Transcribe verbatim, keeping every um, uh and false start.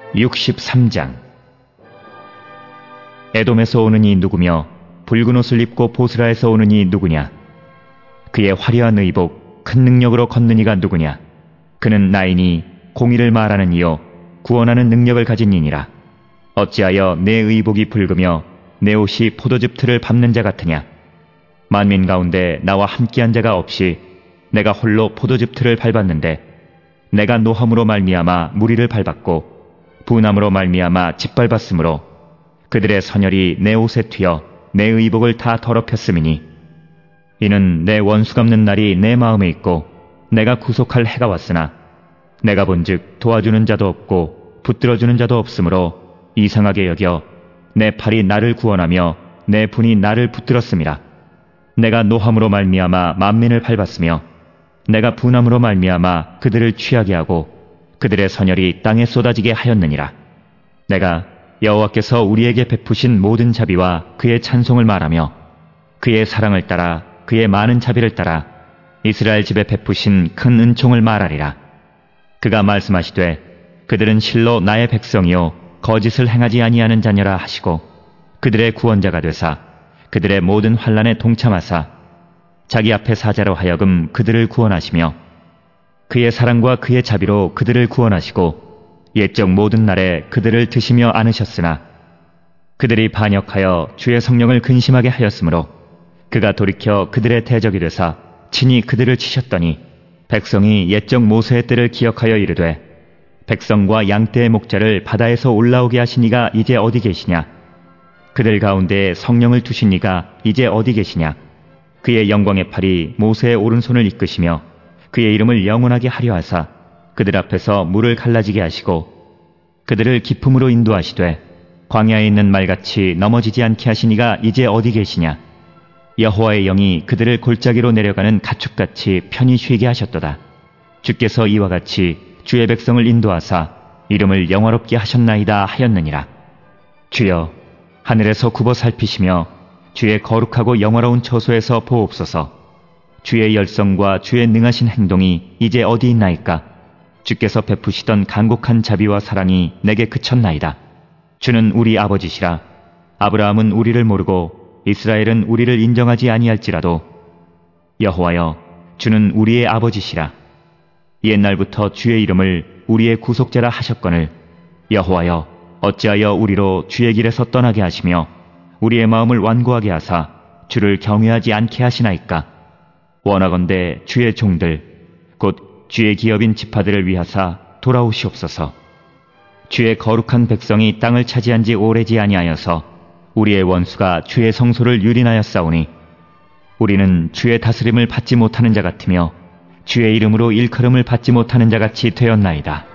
육십삼 장. 에돔에서 오는 이 누구며 붉은 옷을 입고 보스라에서 오는 이 누구냐? 그의 화려한 의복 큰 능력으로 걷는 이가 누구냐? 그는 나이니 공의를 말하는 이요 구원하는 능력을 가진 이니라. 어찌하여 내 의복이 붉으며 내 옷이 포도즙 틀을 밟는 자 같으냐? 만민 가운데 나와 함께한 자가 없이 내가 홀로 포도즙 틀을 밟았는데 내가 노함으로 말미암아 무리를 밟았고 분함으로 말미암아 짓밟았으므로 그들의 선혈이 내 옷에 튀어 내 의복을 다 더럽혔음이니 이는 내 원수 갚는 날이 내 마음에 있고 내가 구속할 해가 왔으나 내가 본즉 도와주는 자도 없고 붙들어주는 자도 없으므로 이상하게 여겨 내 팔이 나를 구원하며 내 분이 나를 붙들었음이라. 내가 노함으로 말미암아 만민을 밟았으며 내가 분함으로 말미암아 그들을 취하게 하고 그들의 선혈이 땅에 쏟아지게 하였느니라. 내가 여호와께서 우리에게 베푸신 모든 자비와 그의 찬송을 말하며 그의 사랑을 따라 그의 많은 자비를 따라 이스라엘 집에 베푸신 큰 은총을 말하리라. 그가 말씀하시되 그들은 실로 나의 백성이요 거짓을 행하지 아니하는 자녀라 하시고 그들의 구원자가 되사 그들의 모든 환난에 동참하사 자기 앞에 사자로 하여금 그들을 구원하시며 그의 사랑과 그의 자비로 그들을 구원하시고 옛적 모든 날에 그들을 드시며 안으셨으나 그들이 반역하여 주의 성령을 근심하게 하였으므로 그가 돌이켜 그들의 대적이 되사 친히 그들을 치셨더니 백성이 옛적 모세의 때를 기억하여 이르되 백성과 양떼의 목자를 바다에서 올라오게 하신 이가 이제 어디 계시냐? 그들 가운데에 성령을 두신 이가 이제 어디 계시냐? 그의 영광의 팔이 모세의 오른손을 이끄시며 그의 이름을 영원하게 하려 하사 그들 앞에서 물을 갈라지게 하시고 그들을 기품으로 인도하시되 광야에 있는 말같이 넘어지지 않게 하신 이가 이제 어디 계시냐? 여호와의 영이 그들을 골짜기로 내려가는 가축같이 편히 쉬게 하셨도다. 주께서 이와 같이 주의 백성을 인도하사 이름을 영화롭게 하셨나이다 하였느니라. 주여 하늘에서 굽어 살피시며 주의 거룩하고 영화로운 처소에서 보옵소서. 주의 열성과 주의 능하신 행동이 이제 어디 있나이까? 주께서 베푸시던 간곡한 자비와 사랑이 내게 그쳤나이다. 주는 우리 아버지시라. 아브라함은 우리를 모르고 이스라엘은 우리를 인정하지 아니할지라도 여호와여 주는 우리의 아버지시라. 옛날부터 주의 이름을 우리의 구속자라 하셨거늘 여호와여 어찌하여 우리로 주의 길에서 떠나게 하시며 우리의 마음을 완고하게 하사 주를 경외하지 않게 하시나이까? 원하건대 주의 종들 곧 주의 기업인 지파들을 위하사 돌아오시옵소서. 주의 거룩한 백성이 땅을 차지한 지 오래지 아니하여서 우리의 원수가 주의 성소를 유린하였사오니 우리는 주의 다스림을 받지 못하는 자 같으며 주의 이름으로 일컬음을 받지 못하는 자 같이 되었나이다.